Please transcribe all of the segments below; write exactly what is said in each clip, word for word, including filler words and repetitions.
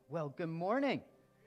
Well, good morning.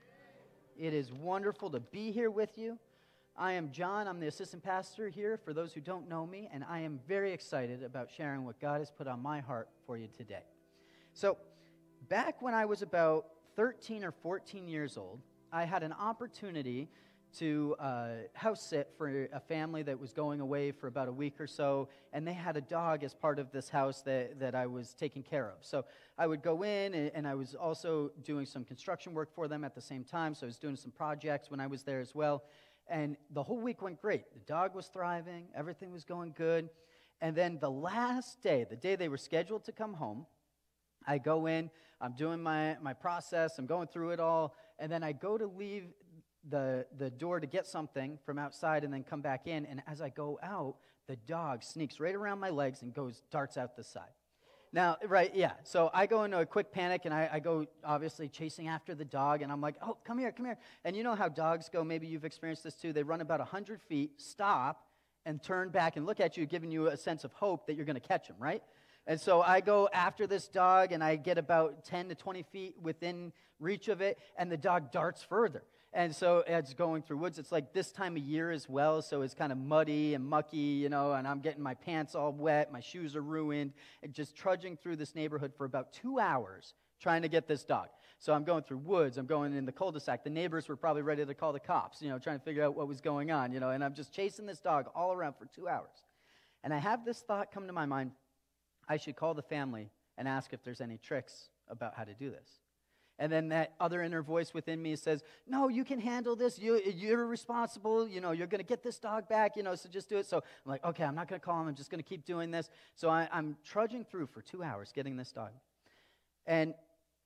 It is wonderful to be here with you. I am John. I'm the assistant pastor here, for those who don't know me, and I am very excited about sharing what God has put on my heart for you today. So, back when I was about thirteen or fourteen years old, I had an opportunity to uh, house sit for a family that was going away for about a week or so, and they had a dog as part of this house that, that I was taking care of. So I would go in, and, and I was also doing some construction work for them at the same time, so I was doing some projects when I was there as well, and the whole week went great. The dog was thriving, everything was going good, and then the last day, the day they were scheduled to come home, I go in, I'm doing my, my process, I'm going through it all, and then I go to leave the the door to get something from outside and then come back in, and as I go out, the dog sneaks right around my legs and goes, darts out the side. Now, right, yeah, so I go into a quick panic, and I, I go, obviously, chasing after the dog, and I'm like, oh, come here, come here. And you know how dogs go, maybe you've experienced this too, they run about one hundred feet, stop, and turn back and look at you, giving you a sense of hope that you're going to catch them, right? And so I go after this dog, and I get about ten to twenty feet within reach of it, and the dog darts further. And so it's going through woods. It's like this time of year as well, so it's kind of muddy and mucky, you know, and I'm getting my pants all wet, my shoes are ruined, and just trudging through this neighborhood for about two hours trying to get this dog. So I'm going through woods, I'm going in the cul-de-sac. The neighbors were probably ready to call the cops, you know, trying to figure out what was going on, you know, and I'm just chasing this dog all around for two hours. And I have this thought come to my mind, I should call the family and ask if there's any tricks about how to do this. And then that other inner voice within me says, no, you can handle this. You, you're responsible. You know, you're going to get this dog back, you know, so just do it. So I'm like, okay, I'm not going to call him. I'm just going to keep doing this. So I, I'm trudging through for two hours getting this dog. And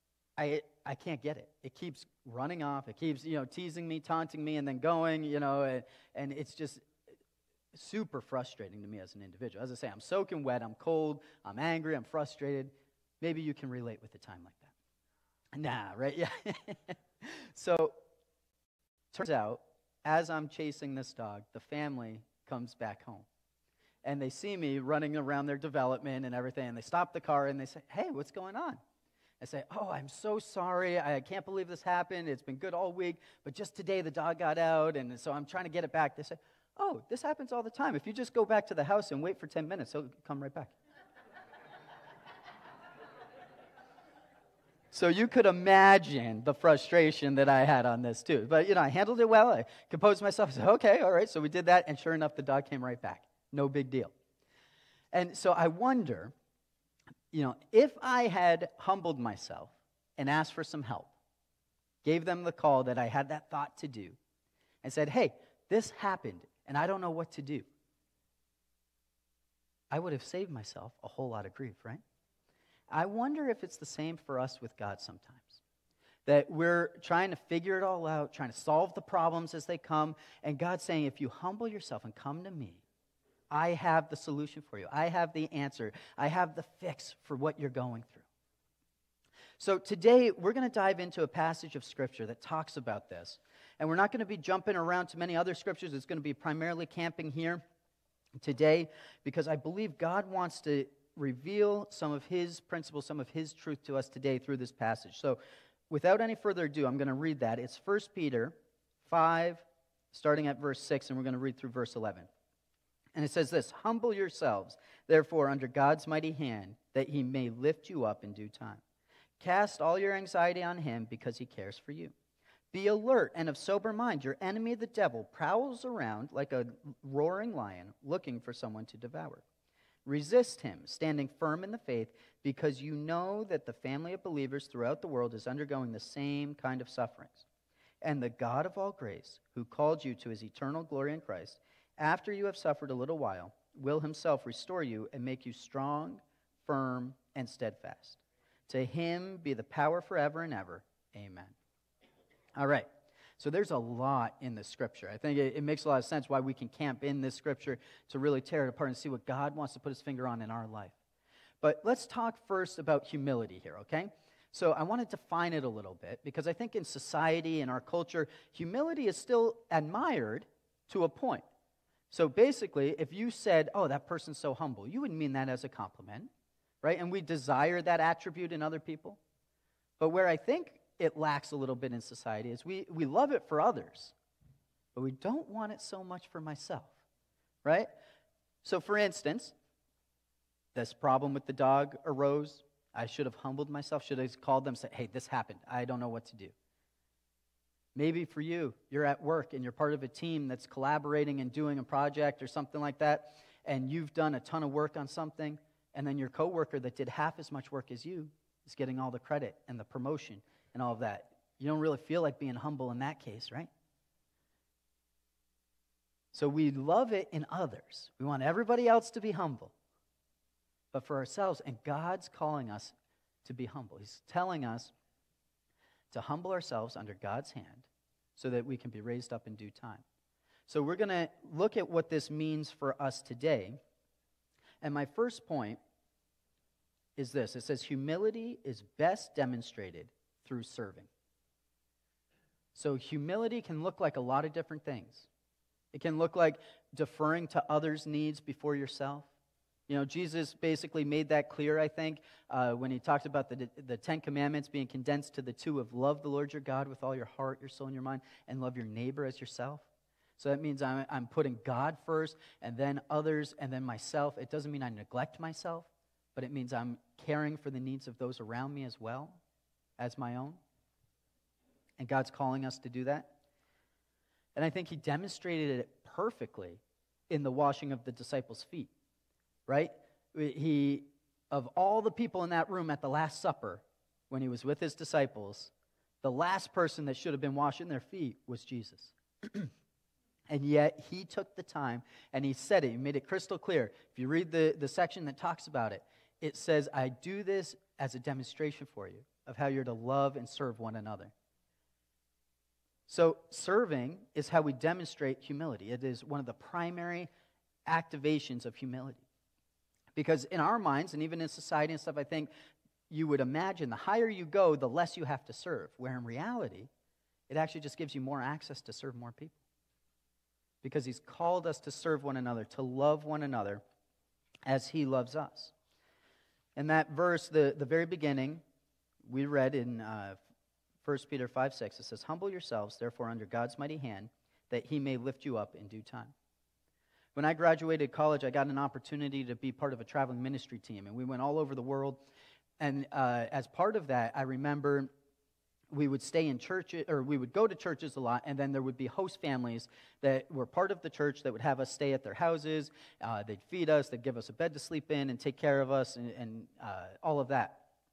I I can't get it. It keeps running off. It keeps, you know, teasing me, taunting me, and then going, you know, and, and it's just super frustrating to me as an individual. As I say, I'm soaking wet. I'm cold. I'm angry. I'm frustrated. Maybe you can relate with a time like that. Nah, right? Yeah. So, turns out, as I'm chasing this dog, the family comes back home. And they see me running around their development and everything, and they stop the car and they say, hey, what's going on? I say, oh, I'm so sorry. I can't believe this happened. It's been good all week, but just today the dog got out, and so I'm trying to get it back. They say, oh, this happens all the time. If you just go back to the house and wait for ten minutes, he'll come right back. So you could imagine the frustration that I had on this too. But, you know, I handled it well. I composed myself. I said, okay, all right. So we did that, and sure enough, the dog came right back. No big deal. And so I wonder, you know, if I had humbled myself and asked for some help, gave them the call that I had that thought to do, and said, hey, this happened, and I don't know what to do, I would have saved myself a whole lot of grief, right? I wonder if it's the same for us with God sometimes. That we're trying to figure it all out, trying to solve the problems as they come, and God's saying, if you humble yourself and come to me, I have the solution for you. I have the answer. I have the fix for what you're going through. So today, we're going to dive into a passage of Scripture that talks about this. And we're not going to be jumping around to many other Scriptures. It's going to be primarily camping here today, because I believe God wants to reveal some of His principles, some of His truth to us today through this passage. So without any further ado, I'm going to read that. It's First Peter five, starting at verse six, and we're going to read through verse eleven. And it says this, humble yourselves, therefore, under God's mighty hand, that He may lift you up in due time. Cast all your anxiety on Him, because He cares for you. Be alert and of sober mind. Your enemy, the devil, prowls around like a roaring lion, looking for someone to devour. Resist him, standing firm in the faith, because you know that the family of believers throughout the world is undergoing the same kind of sufferings. And the God of all grace, who called you to His eternal glory in Christ, after you have suffered a little while, will Himself restore you and make you strong, firm, and steadfast. To Him be the power forever and ever. Amen. All right. So there's a lot in this Scripture. I think it, it makes a lot of sense why we can camp in this Scripture to really tear it apart and see what God wants to put His finger on in our life. But let's talk first about humility here, okay? So I want to define it a little bit, because I think in society, in our culture, humility is still admired to a point. So basically, if you said, oh, that person's so humble, you wouldn't mean that as a compliment, right? And we desire that attribute in other people. But where I think it lacks a little bit in society is we, we love it for others, but we don't want it so much for myself, right? So for instance, this problem with the dog arose. I should have humbled myself, should have called them and said, hey, this happened. I don't know what to do. Maybe for you, you're at work and you're part of a team that's collaborating and doing a project or something like that, and you've done a ton of work on something, and then your coworker that did half as much work as you is getting all the credit and the promotion and all of that. You don't really feel like being humble in that case, right? So we love it in others. We want everybody else to be humble. But for ourselves, and God's calling us to be humble. He's telling us to humble ourselves under God's hand so that we can be raised up in due time. So we're going to look at what this means for us today. And my first point is this. It says humility is best demonstrated through serving. So humility can look like a lot of different things. It can look like deferring to others' needs before yourself. You know, Jesus basically made that clear, I think, uh, when he talked about the, the Ten Commandments being condensed to the two of love the Lord your God with all your heart, your soul, and your mind, and love your neighbor as yourself. So that means I'm, I'm putting God first, and then others, and then myself. It doesn't mean I neglect myself, but it means I'm caring for the needs of those around me as well as my own. And God's calling us to do that. And I think he demonstrated it perfectly in the washing of the disciples' feet. Right? He, of all the people in that room at the Last Supper, when he was with his disciples, the last person that should have been washing their feet was Jesus. And yet, he took the time, and he said it. He made it crystal clear. If you read the, the section that talks about it, it says, I do this as a demonstration for you of how you're to love and serve one another. So, serving is how we demonstrate humility. It is one of the primary activations of humility. Because in our minds, and even in society and stuff, I think you would imagine the higher you go, the less you have to serve. Where in reality, it actually just gives you more access to serve more people. Because he's called us to serve one another, to love one another as he loves us. And that verse, the, the very beginning, we read in uh, First Peter five six, it says, humble yourselves, therefore, under God's mighty hand, that he may lift you up in due time. When I graduated college, I got an opportunity to be part of a traveling ministry team, and we went all over the world. And uh, as part of that, I remember we would stay in churches, or we would go to churches a lot, and then there would be host families that were part of the church that would have us stay at their houses. Uh, they'd feed us, they'd give us a bed to sleep in, and take care of us, and, and uh, all of that.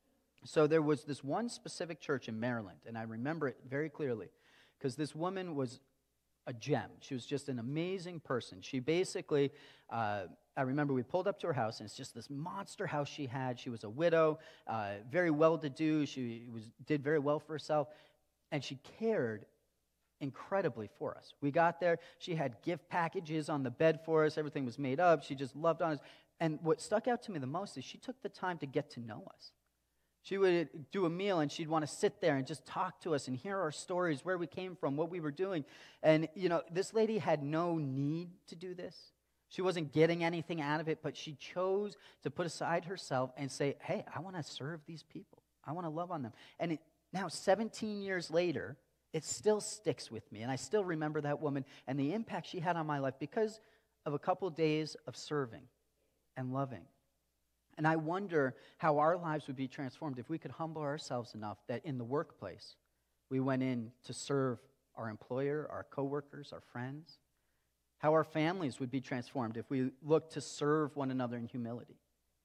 So there was this one specific church in Maryland, and I remember it very clearly, because this woman was a gem. She was just an amazing person. She basically, uh, I remember we pulled up to her house, and it's just this monster house she had. She was a widow, uh, very well-to-do. She was did very well for herself, and she cared incredibly for us. We got there. She had gift packages on the bed for us. Everything was made up. She just loved on us. And what stuck out to me the most is she took the time to get to know us. She would do a meal, and she'd want to sit there and just talk to us and hear our stories, where we came from, what we were doing. And, you know, this lady had no need to do this. She wasn't getting anything out of it, but she chose to put aside herself and say, hey, I want to serve these people. I want to love on them. And it, now, seventeen years later, it still sticks with me, and I still remember that woman and the impact she had on my life because of a couple days of serving and loving. And I wonder how our lives would be transformed if we could humble ourselves enough that in the workplace, we went in to serve our employer, our coworkers, our friends. How our families would be transformed if we looked to serve one another in humility.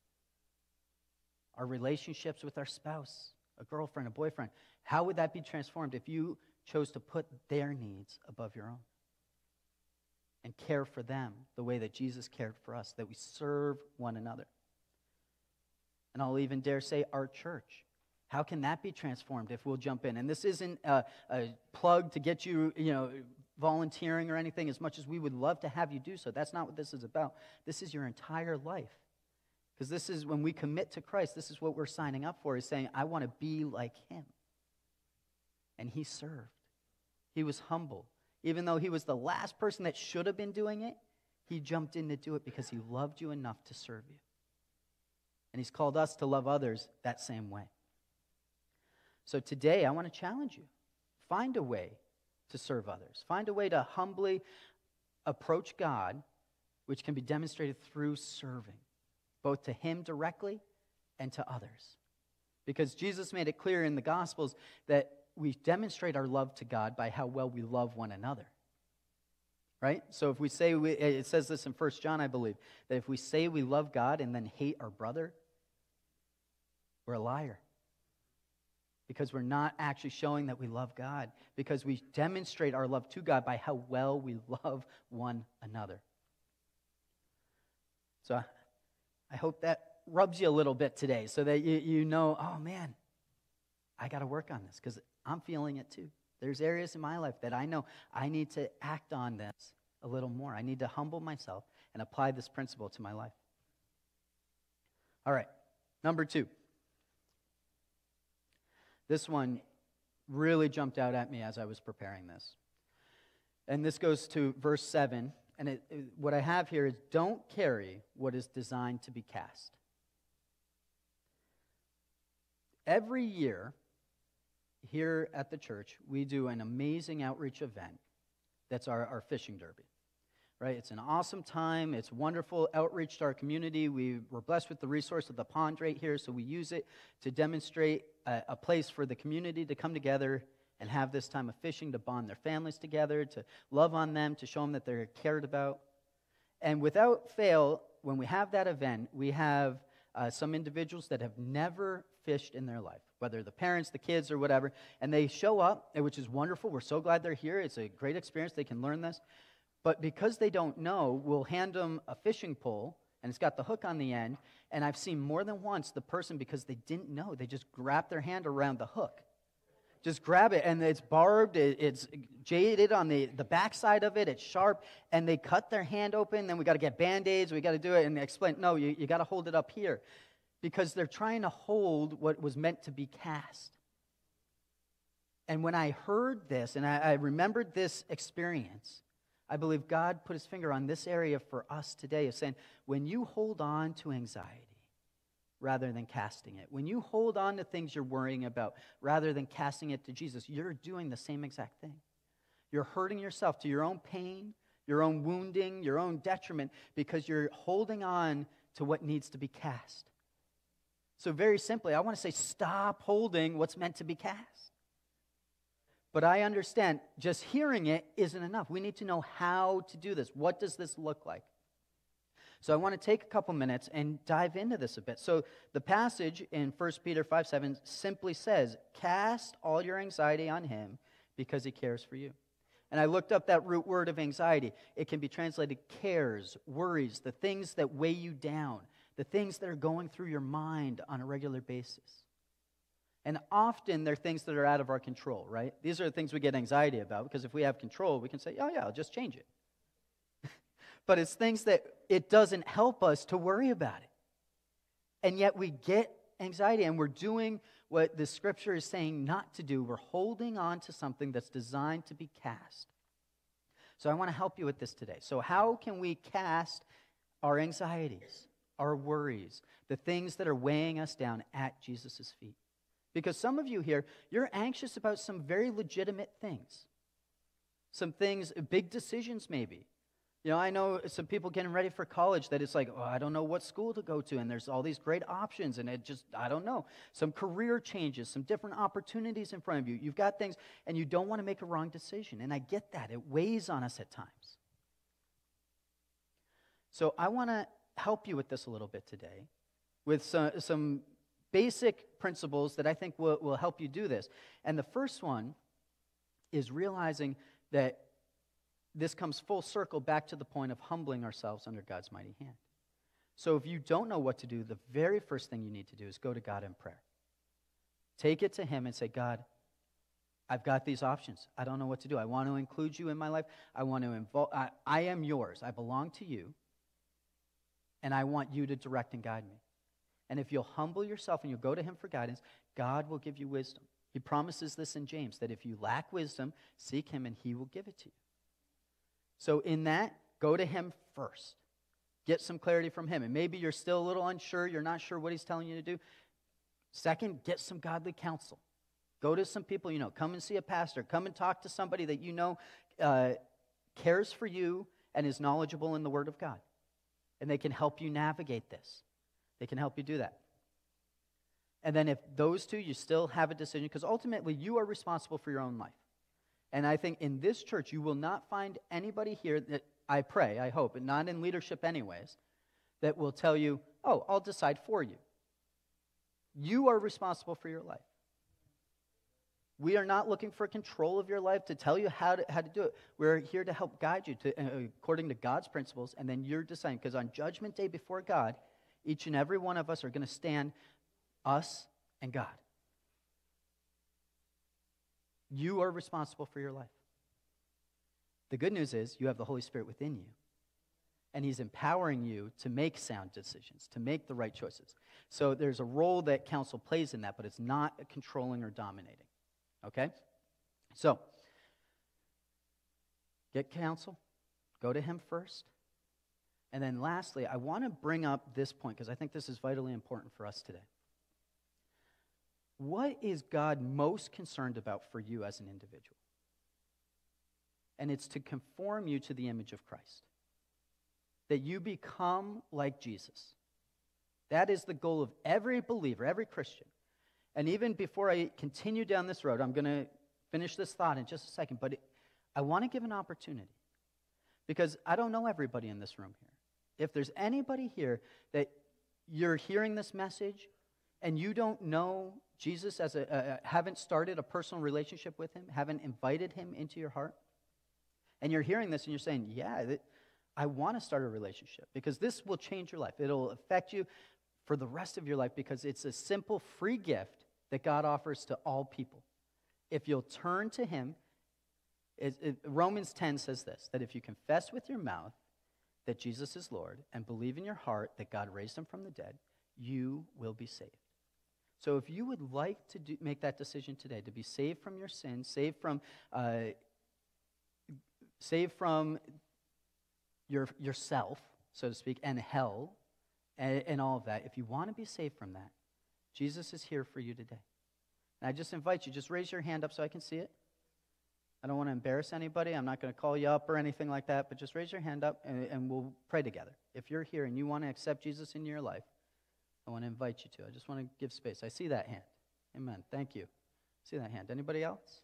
Our relationships with our spouse, a girlfriend, a boyfriend, how would that be transformed if you chose to put their needs above your own? And care for them the way that Jesus cared for us, that we serve one another. And I'll even dare say our church. How can that be transformed if we'll jump in? And this isn't a, a plug to get you, you know, volunteering or anything, as much as we would love to have you do so. That's not what this is about. This is your entire life. Because this is, when we commit to Christ, this is what we're signing up for, is saying, I want to be like him. And he served. He was humble. Even though he was the last person that should have been doing it, he jumped in to do it because he loved you enough to serve you. And he's called us to love others that same way. So today, I want to challenge you. Find a way to serve others. Find a way to humbly approach God, which can be demonstrated through serving, both to him directly and to others. Because Jesus made it clear in the Gospels that we demonstrate our love to God by how well we love one another. Right? So if we say, we, it says this in First John, I believe, that if we say we love God and then hate our brother, we're a liar. Because we're not actually showing that we love God. Because we demonstrate our love to God by how well we love one another. So I hope that rubs you a little bit today so that you, you know, oh man, I got to work on this because I'm feeling it too. There's areas in my life that I know I need to act on this a little more. I need to humble myself and apply this principle to my life. All right, number two. This one really jumped out at me as I was preparing this. And this goes to verse seven. And it, it, what I have here is, don't carry what is designed to be cast. Every year, here at the church, we do an amazing outreach event that's our, our fishing derby, right? It's an awesome time. It's wonderful outreach to our community. We were blessed with the resource of the pond right here, so we use it to demonstrate a, a place for the community to come together and have this time of fishing, to bond their families together, to love on them, to show them that they're cared about. And without fail, when we have that event, we have uh, some individuals that have never fished in their life, whether the parents, the kids, or whatever, and they show up, which is wonderful. We're so glad they're here. It's a great experience. They can learn this. But because they don't know, we'll hand them a fishing pole, and it's got the hook on the end, and I've seen more than once the person, because they didn't know, they just grab their hand around the hook. Just grab it, and it's barbed, it's jaded on the, the backside of it, it's sharp, and they cut their hand open, then we got to get Band-Aids, we got to do it, and explain, no, you, you got to hold it up here. Because they're trying to hold what was meant to be cast. And when I heard this, and I, I remembered this experience, I believe God put his finger on this area for us today of saying, when you hold on to anxiety rather than casting it, when you hold on to things you're worrying about rather than casting it to Jesus, you're doing the same exact thing. You're hurting yourself to your own pain, your own wounding, your own detriment, because you're holding on to what needs to be cast. So very simply, I want to say, stop holding what's meant to be cast. But I understand just hearing it isn't enough. We need to know how to do this. What does this look like? So I want to take a couple minutes and dive into this a bit. So the passage in First Peter five seven simply says, cast all your anxiety on him because he cares for you. And I looked up that root word of anxiety. It can be translated cares, worries, the things that weigh you down, the things that are going through your mind on a regular basis. And often they're things that are out of our control, right? These are the things we get anxiety about, because if we have control, we can say, oh yeah, I'll just change it. But it's things that it doesn't help us to worry about it. And yet we get anxiety, and we're doing what the scripture is saying not to do. We're holding on to something that's designed to be cast. So I want to help you with this today. So how can we cast our anxieties, our worries, the things that are weighing us down at Jesus' feet? Because some of you here, you're anxious about some very legitimate things. Some things, big decisions maybe. You know, I know some people getting ready for college that it's like, oh, I don't know what school to go to, and there's all these great options, and it just, I don't know. Some career changes, some different opportunities in front of you. You've got things, and you don't want to make a wrong decision, and I get that. It weighs on us at times. So I want to help you with this a little bit today with some, some basic principles that I think will, will help you do this. And the first one is realizing that this comes full circle back to the point of humbling ourselves under God's mighty hand. So if you don't know what to do, the very first thing you need to do is go to God in prayer. Take it to him and say, God, I've got these options. I don't know what to do. I want to include you in my life. I want to involve, I, I am yours. I belong to you. And I want you to direct and guide me. And if you'll humble yourself and you'll go to him for guidance, God will give you wisdom. He promises this in James, that if you lack wisdom, seek him and he will give it to you. So in that, go to him first. Get some clarity from him. And maybe you're still a little unsure. You're not sure what he's telling you to do. Second, get some godly counsel. Go to some people you know. Come and see a pastor. Come and talk to somebody that you know uh, cares for you and is knowledgeable in the Word of God. And they can help you navigate this. They can help you do that. And then if those two, you still have a decision, because ultimately you are responsible for your own life. And I think in this church, you will not find anybody here that, I pray, I hope, and not in leadership anyways, that will tell you, oh, I'll decide for you. You are responsible for your life. We are not looking for control of your life to tell you how to, how to do it. We're here to help guide you to, uh, according to God's principles, and then you're deciding. Because on Judgment Day before God, each and every one of us are going to stand, us and God. You are responsible for your life. The good news is you have the Holy Spirit within you. And he's empowering you to make sound decisions, to make the right choices. So there's a role that counsel plays in that, but it's not controlling or dominating. Okay? So, get counsel. Go to him first. And then lastly, I want to bring up this point because I think this is vitally important for us today. What is God most concerned about for you as an individual? And it's to conform you to the image of Christ. That you become like Jesus. That is the goal of every believer, every Christian. And even before I continue down this road, I'm going to finish this thought in just a second, but it, I want to give an opportunity. Because I don't know everybody in this room here. If there's anybody here that you're hearing this message and you don't know Jesus, as a, a haven't started a personal relationship with him, haven't invited him into your heart, and you're hearing this and you're saying, yeah, that, I want to start a relationship, because this will change your life. It'll affect you for the rest of your life, because it's a simple free gift that God offers to all people. If you'll turn to him, it, it, Romans ten says this, that if you confess with your mouth that Jesus is Lord and believe in your heart that God raised him from the dead, you will be saved. So if you would like to do, make that decision today, to be saved from your sins, saved from, uh, saved from your yourself, so to speak, and hell, and, and all of that, if you want to be saved from that, Jesus is here for you today. And I just invite you, just raise your hand up so I can see it. I don't want to embarrass anybody. I'm not going to call you up or anything like that, but just raise your hand up and, and we'll pray together. If you're here and you want to accept Jesus into your life, I want to invite you to. I just want to give space. I see that hand. Amen. Thank you. See that hand. Anybody else?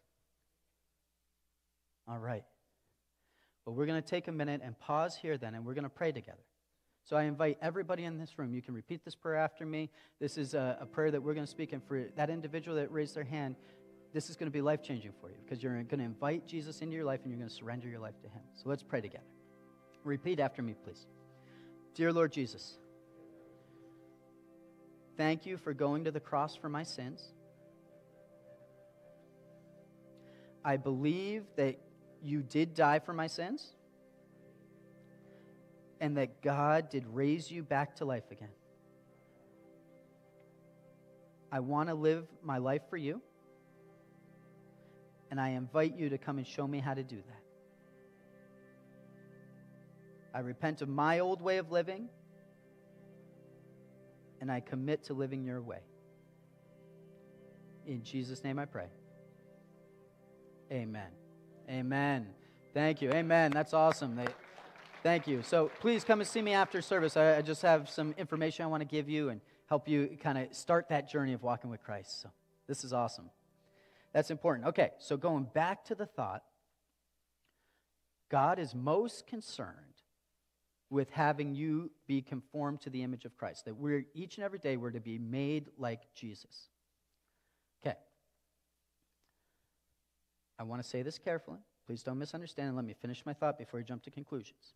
All right. Well, we're going to take a minute and pause here then, and we're going to pray together. So I invite everybody in this room. You can repeat this prayer after me. This is a, a prayer that we're going to speak, and for that individual that raised their hand, this is going to be life-changing for you, because you're going to invite Jesus into your life and you're going to surrender your life to him. So let's pray together. Repeat after me, please. Dear Lord Jesus, thank you for going to the cross for my sins. I believe that you did die for my sins, and that God did raise you back to life again. I want to live my life for you, and I invite you to come and show me how to do that. I repent of my old way of living, and I commit to living your way. In Jesus' name I pray. Amen. Amen. Thank you. Amen. That's awesome. They, thank you. So please come and see me after service. I, I just have some information I want to give you and help you kind of start that journey of walking with Christ. So this is awesome. That's important. Okay, so going back to the thought, God is most concerned with having you be conformed to the image of Christ, that we're each and every day we're to be made like Jesus. Okay. I want to say this carefully. Please don't misunderstand, and let me finish my thought before I jump to conclusions.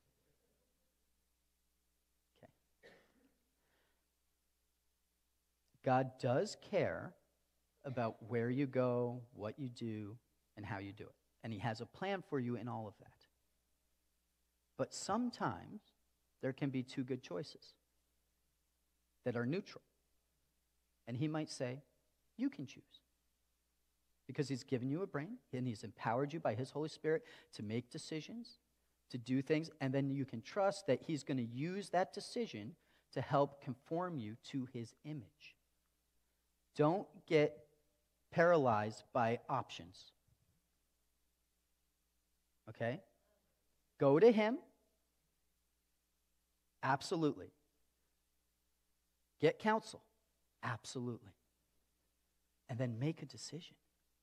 Okay. God does care about where you go, what you do, and how you do it. And he has a plan for you in all of that. But sometimes there can be two good choices that are neutral. And he might say, you can choose. Because he's given you a brain, and he's empowered you by his Holy Spirit to make decisions, to do things, and then you can trust that he's going to use that decision to help conform you to his image. Don't get paralyzed by options. Okay? Go to him. Absolutely. Get counsel. Absolutely. And then make a decision.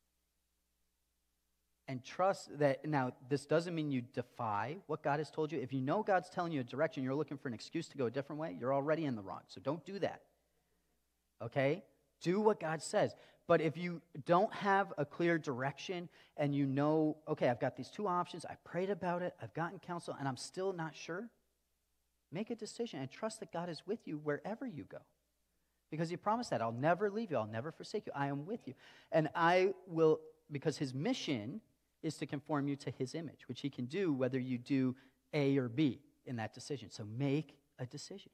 And trust that, now, this doesn't mean you defy what God has told you. If you know God's telling you a direction, you're looking for an excuse to go a different way, you're already in the wrong. So don't do that. Okay? Do what God says. But if you don't have a clear direction and you know, okay, I've got these two options, I prayed about it, I've gotten counsel, and I'm still not sure, make a decision and trust that God is with you wherever you go. Because he promised that. I'll never leave you. I'll never forsake you. I am with you. And I will, because his mission is to conform you to his image, which he can do whether you do A or B in that decision. So make a decision.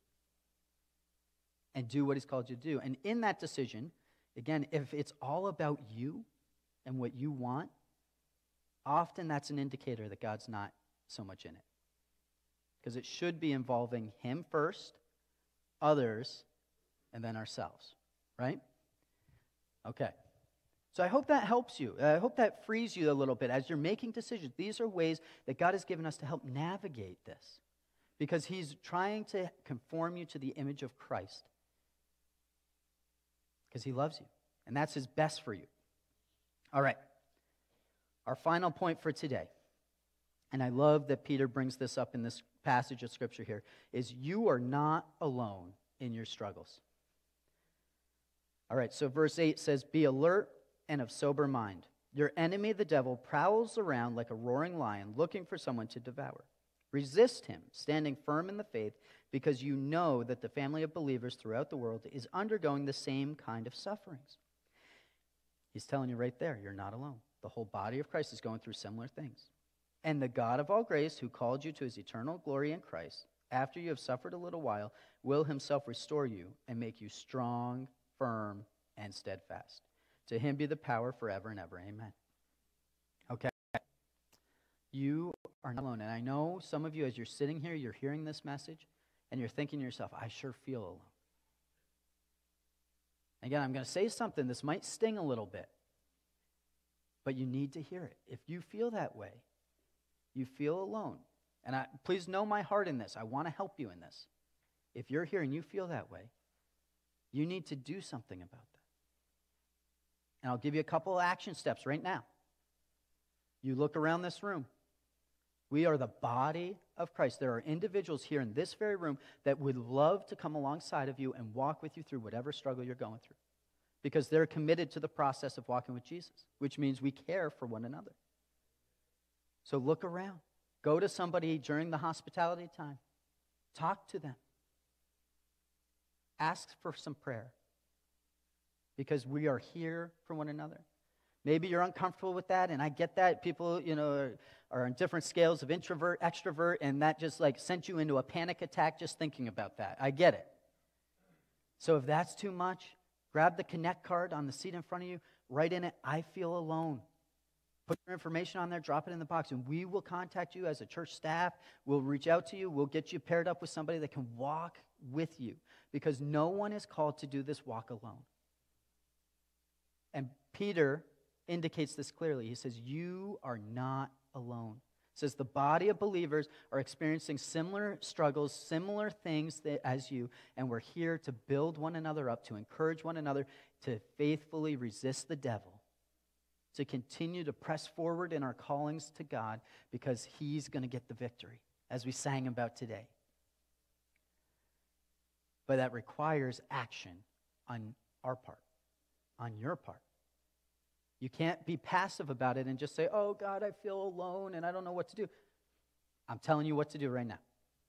And do what he's called you to do. And in that decision, again, if it's all about you and what you want, often that's an indicator that God's not so much in it. Because it should be involving him first, others, and then ourselves, right? Okay. So I hope that helps you. I hope that frees you a little bit as you're making decisions. These are ways that God has given us to help navigate this. Because he's trying to conform you to the image of Christ. Because he loves you. And that's his best for you. All right. Our final point for today, and I love that Peter brings this up in this passage of Scripture here, is you are not alone in your struggles. All right, so verse eight says, be alert and of sober mind. Your enemy, the devil, prowls around like a roaring lion, looking for someone to devour. Resist him, standing firm in the faith, because you know that the family of believers throughout the world is undergoing the same kind of sufferings. He's telling you right there, you're not alone. The whole body of Christ is going through similar things. And the God of all grace, who called you to his eternal glory in Christ, after you have suffered a little while, will himself restore you and make you strong, firm, and steadfast. To him be the power forever and ever. Amen. Okay. You are not alone. And I know some of you, as you're sitting here, you're hearing this message, and you're thinking to yourself, I sure feel alone. Again, I'm going to say something. This might sting a little bit, but you need to hear it. If you feel that way, you feel alone. And I, please know my heart in this. I want to help you in this. If you're here and you feel that way, you need to do something about that. And I'll give you a couple of action steps right now. You look around this room. We are the body of Christ. There are individuals here in this very room that would love to come alongside of you and walk with you through whatever struggle you're going through. Because they're committed to the process of walking with Jesus, which means we care for one another. So look around. Go to somebody during the hospitality time. Talk to them. Ask for some prayer. Because we are here for one another. Maybe you're uncomfortable with that, and I get that. People, you know, are, are on different scales of introvert, extrovert, and that just like sent you into a panic attack just thinking about that. I get it. So if that's too much, grab the Connect card on the seat in front of you, write in it, I feel alone. Put your information on there, drop it in the box, and we will contact you as a church staff. We'll reach out to you. We'll get you paired up with somebody that can walk with you, because no one is called to do this walk alone. And Peter indicates this clearly. He says, you are not alone. He says the body of believers are experiencing similar struggles, similar things that, as you, and we're here to build one another up, to encourage one another, to faithfully resist the devil, to continue to press forward in our callings to God, because he's going to get the victory, as we sang about today. But that requires action on our part, on your part. You can't be passive about it and just say, oh, God, I feel alone and I don't know what to do. I'm telling you what to do right now.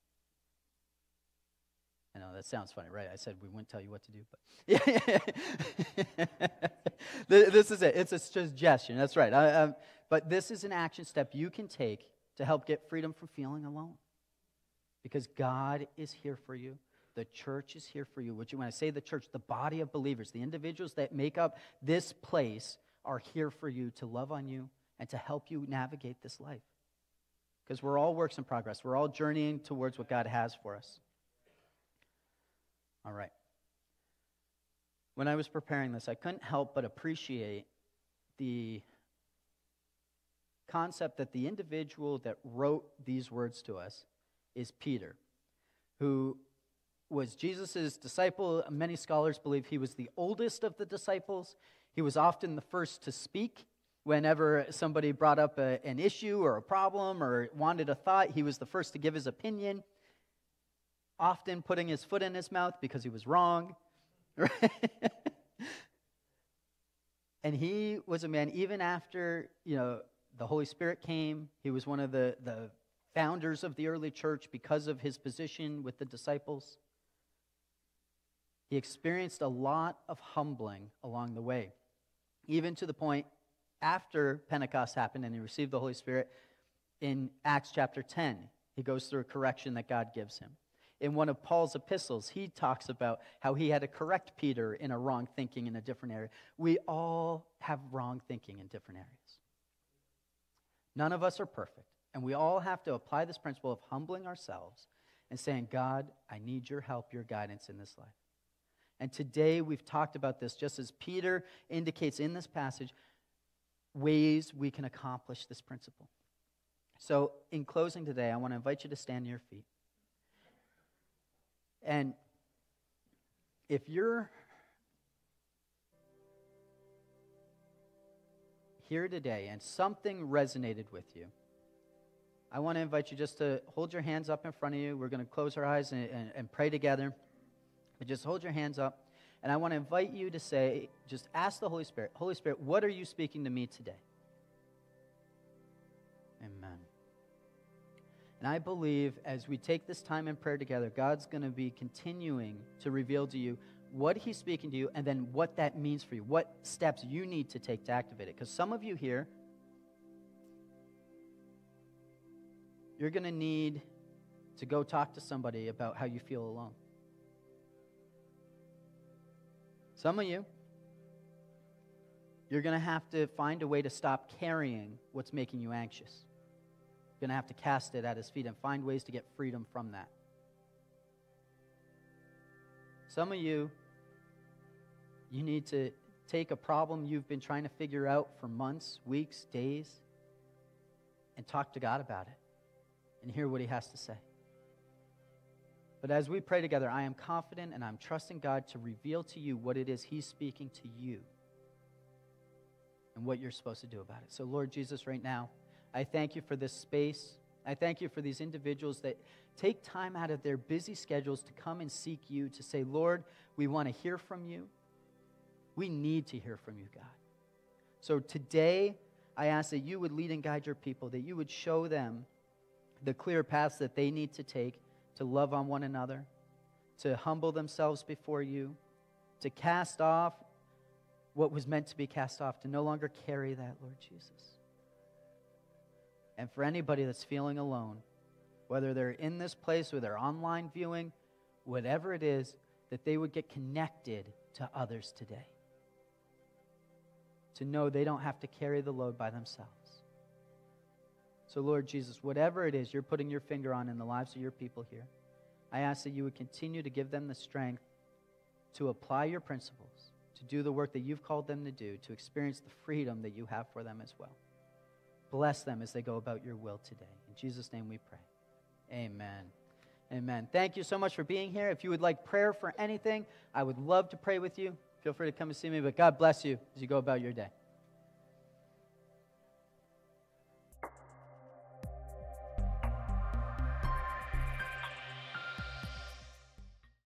I know that sounds funny, right? I said we wouldn't tell you what to do, but this is it. It's a suggestion. That's right. I, um, but this is an action step you can take to help get freedom from feeling alone, because God is here for you. The church is here for you. Which, when I say the church, the body of believers, the individuals that make up this place are here for you, to love on you and to help you navigate this life. Because we're all works in progress. We're all journeying towards what God has for us. All right. When I was preparing this, I couldn't help but appreciate the concept that the individual that wrote these words to us is Peter, who was Jesus' disciple. Many scholars believe he was the oldest of the disciples. He was often the first to speak. Whenever somebody brought up a, an issue or a problem or wanted a thought, he was the first to give his opinion, often putting his foot in his mouth because he was wrong. And he was a man, even after, you know, the Holy Spirit came, he was one of the, the founders of the early church because of his position with the disciples. He experienced a lot of humbling along the way, even to the point after Pentecost happened and he received the Holy Spirit. In Acts chapter ten, he goes through a correction that God gives him. In one of Paul's epistles, he talks about how he had to correct Peter in a wrong thinking in a different area. We all have wrong thinking in different areas. None of us are perfect, and we all have to apply this principle of humbling ourselves and saying, God, I need your help, your guidance in this life. And today we've talked about this, just as Peter indicates in this passage, ways we can accomplish this principle. So in closing today, I want to invite you to stand to your feet. And if you're here today and something resonated with you, I want to invite you just to hold your hands up in front of you. We're going to close our eyes and, and, and pray together. But just hold your hands up. And I want to invite you to say, just ask the Holy Spirit, Holy Spirit, what are you speaking to me today? Amen. And I believe as we take this time in prayer together, God's going to be continuing to reveal to you what he's speaking to you and then what that means for you, what steps you need to take to activate it. Because some of you here, you're going to need to go talk to somebody about how you feel alone. Some of you, you're going to have to find a way to stop carrying what's making you anxious. You're going to have to cast it at his feet and find ways to get freedom from that. Some of you, you need to take a problem you've been trying to figure out for months, weeks, days, and talk to God about it and hear what he has to say. But as we pray together, I am confident and I'm trusting God to reveal to you what it is he's speaking to you and what you're supposed to do about it. So Lord Jesus, right now, I thank you for this space. I thank you for these individuals that take time out of their busy schedules to come and seek you, to say, Lord, we want to hear from you. We need to hear from you, God. So today, I ask that you would lead and guide your people, that you would show them the clear paths that they need to take to love on one another, to humble themselves before you, to cast off what was meant to be cast off, to no longer carry that, Lord Jesus. And for anybody that's feeling alone, whether they're in this place or they're online viewing, whatever it is, that they would get connected to others today. To know they don't have to carry the load by themselves. So Lord Jesus, whatever it is you're putting your finger on in the lives of your people here, I ask that you would continue to give them the strength to apply your principles, to do the work that you've called them to do, to experience the freedom that you have for them as well. Bless them as they go about your will today. In Jesus' name we pray. Amen. Amen. Thank you so much for being here. If you would like prayer for anything, I would love to pray with you. Feel free to come and see me, but God bless you as you go about your day.